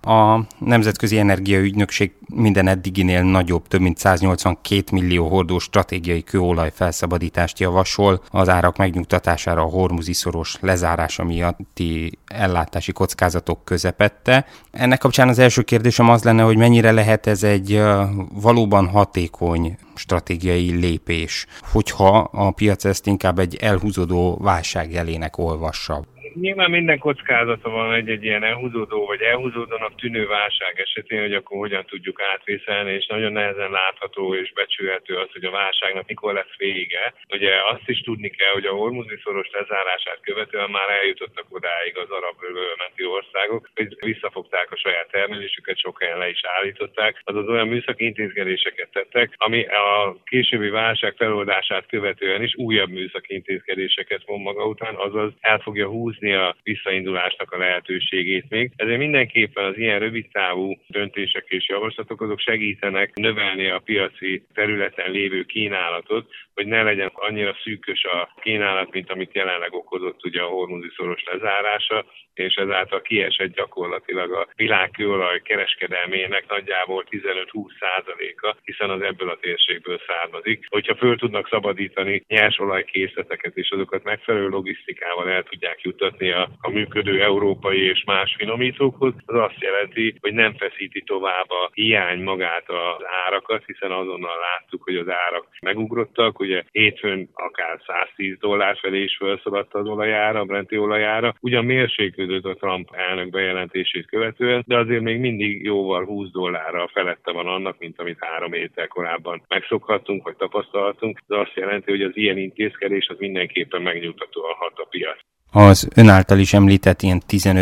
A Nemzetközi Energiaügynökség minden eddiginél nagyobb, több mint 182 millió hordós stratégiai kőolaj felszabadítást javasol az árak megnyugtatására a hormuzi-szoros lezárása miatti ellátási kockázatok közepette. Ennek kapcsán az első kérdésem az lenne, hogy mennyire lehet ez egy valóban hatékony stratégiai lépés, hogyha a piac ezt inkább egy elhúzódó válság jelének olvassa. Nyilván minden kockázata van egy ilyen elhúzódó vagy elhúzódónak tűnő válság esetén, hogy akkor hogyan tudjuk átvészelni, és nagyon nehezen látható és becsülhető az, hogy a válságnak mikor lesz vége. Ugye azt is tudni kell, hogy a hormuzi-szoros lezárását követően már eljutottak odáig az arab öbölmenti országok, hogy visszafogták a saját termelésüket, sok helyen le is állították, azaz olyan műszaki intézkedéseket tettek, ami a későbbi válság feloldását követően is újabb műszaki intézkedéseket von maga után, azaz el fogja húzni a visszaindulásnak a lehetőségét még. Ezért mindenképpen az ilyen rövidtávú döntések és javaslatok azok segítenek növelni a piaci területen lévő kínálatot, hogy ne legyen annyira szűkös a kínálat, mint amit jelenleg okozott ugye a hormuzi-szoros lezárása, és ezáltal kiesett gyakorlatilag a világ kőolaj kereskedelmének nagyjából 15-20%-a, hiszen az ebből a térségből származik. Hogyha föl tudnak szabadítani nyersolajkészleteket, és azokat megfelelő logisztikával el tudják juttatni a működő európai és más finomítókhoz, az azt jelenti, hogy nem feszíti tovább a hiány magát az árakat, hiszen azonnal láttuk, hogy az árak megugrottak, ugye hétfőn akár $110 felé is felszaladt az olajára, a brenti olajára, ugyan mérséklődött a Trump elnök bejelentését követően, de azért még mindig jóval $20 felette van annak, mint amit 3 héttel korábban megszokhattunk, vagy tapasztalhatunk, de azt jelenti, hogy az ilyen intézkedés az mindenképpen megnyugtatóan hat a piac. Az ön által is említett ilyen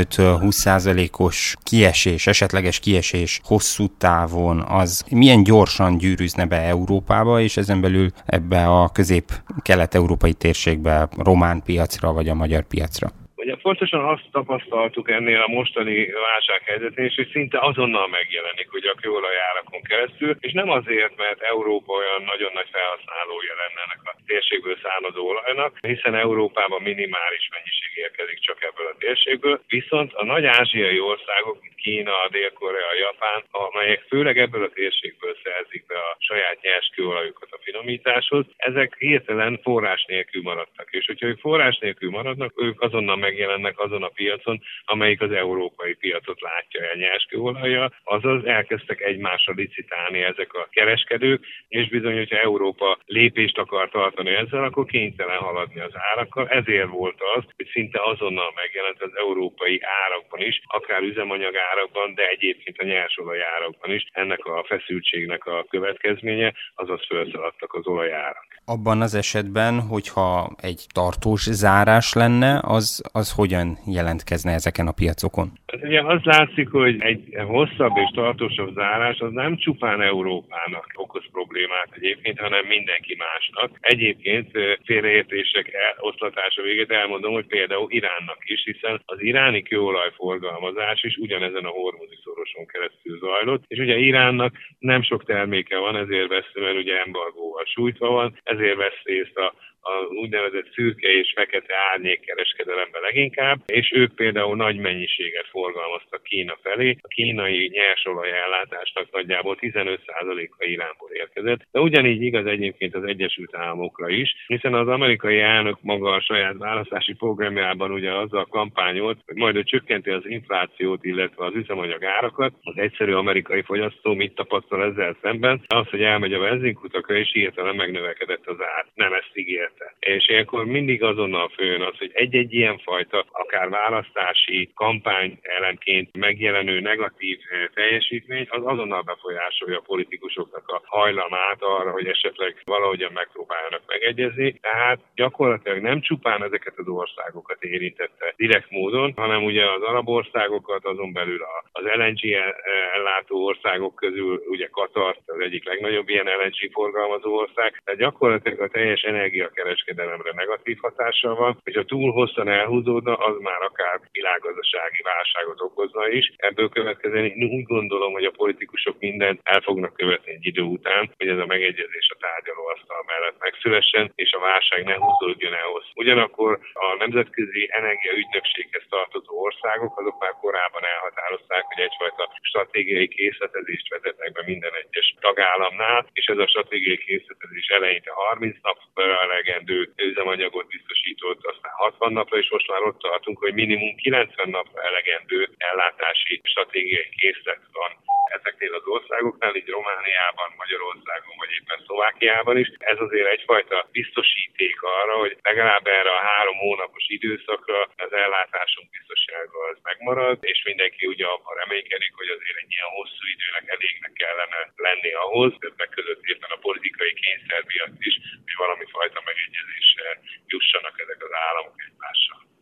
15-20%-os kiesés, esetleges kiesés hosszú távon, az milyen gyorsan gyűrűzne be Európába, és ezen belül ebbe a közép-kelet-európai térségbe, román piacra vagy a magyar piacra? Ugye pontosan azt tapasztaltuk ennél a mostani válsághelyzetén, és hogy szinte azonnal megjelenik ugye a kőolajárakon keresztül, és nem azért, mert Európa olyan nagyon nagy felhasználója lenne ennek a térségből származó olajnak, hiszen Európában minimális mennyiség érkezik csak ebből a térségből, viszont a nagy ázsiai országok, mint Kína, Dél-Korea, Japán, amelyek főleg ebből a térségből szerzik be a saját nyers kőolajukat a finomításhoz, ezek hirtelen forrás nélkül maradtak. És hogyha ők forrás nélkül maradnak, ők azonnal megjelennek azon a piacon, amelyik az európai piacot látja el nyerskőolajjal, azaz elkezdtek egymásra licitálni ezek a kereskedők, és bizony, hogyha Európa lépést akar tartani ezzel, akkor kénytelen haladni az árakkal. Ezért volt az, hogy szinte azonnal megjelent az európai árakban is, akár üzemanyag árakban, de egyébként a nyersolaj árakban is ennek a feszültségnek a következménye, azaz felszaladtak az olajárak. Abban az esetben, hogyha egy tartós zárás lenne, az hogyan jelentkezne ezeken a piacokon? Hát ugye az látszik, hogy egy hosszabb és tartósabb zárás az nem csupán Európának okoz problémát egyébként, hanem mindenki másnak. Egyébként félreértések oszlatása végét elmondom, hogy például Iránnak is, hiszen az iráni kőolajforgalmazás is ugyanezen a hormuzi-szoroson keresztül zajlott, és ugye Iránnak nem sok terméke van, ezért vesz, mert ugye embargóval sújtva van, ezért vesz részt a úgynevezett szürke és fekete árnyékkereskedelemben leginkább, és ők például nagy mennyiséget forgalmaztak Kína felé. A kínai nyersolaj ellátásnak nagyjából 15%-a Iránból érkezett, de ugyanígy igaz egyébként az Egyesült Államokra is, hiszen az amerikai elnök maga a saját választási programjában ugye azzal kampányolt, hogy majd ő csökkenti az inflációt, illetve az üzemanyag árakat. Az egyszerű amerikai fogyasztó mit tapasztal ezzel szemben? Az, hogy elmegy a benzinkutakra, és hirtelen megnövekedett az ár. Nem ezt ígért. És ilyenkor mindig azonnal följön az, hogy egy-egy ilyen fajta, akár választási kampány elemként megjelenő negatív teljesítmény, az azonnal befolyásolja a politikusoknak a hajlamát arra, hogy esetleg valahogyan megpróbáljanak megegyezni. Tehát gyakorlatilag nem csupán ezeket az országokat érintette direkt módon, hanem ugye az arab országokat, azon belül az LNG ellátó országok közül ugye Katar az egyik legnagyobb ilyen LNG forgalmazó ország, tehát gyakorlatilag a teljes energiakereskedelemre negatív hatással van, és ha túl hosszan elhúzódna, az már akár világgazdasági válságot okozna is. Ebből következően úgy gondolom, hogy a politikusok mindent el fognak követni egy idő után, hogy ez a megegyezés a tárgyalóasztal mellett megszülessen, és a válság ne húzódjon el hosszú. Ugyanakkor a Nemzetközi Energiaügynökséghez tartozó országok azok már korábban elhatározták, hogy egyfajta stratégiai készletezést vezetnek be minden egyes tagállamnál, és ez a stratégiai készletezés eleinte 30 napra elegendő üzemanyagot biztosított, aztán 60 napra, és most már ott tartunk, hogy minimum 90 napra elegendő ellátási stratégiai készlet van ezeknél az országoknál, így Romániában, Magyarországon vagy éppen Szlovákiában is. Ez azért egyfajta biztosíték arra, hogy legalább erre a 3 hónapos időszakra az ellátásunk biztonsága az megmarad, és mindenki ugye abban reménykedik, hogy azért egy ilyen hosszú időnek elégnek kellene lenni ahhoz, többek között éppen a politikai kényszer miatt is, hogy valami fajta megegyezésre jussanak ezek az államok egymással.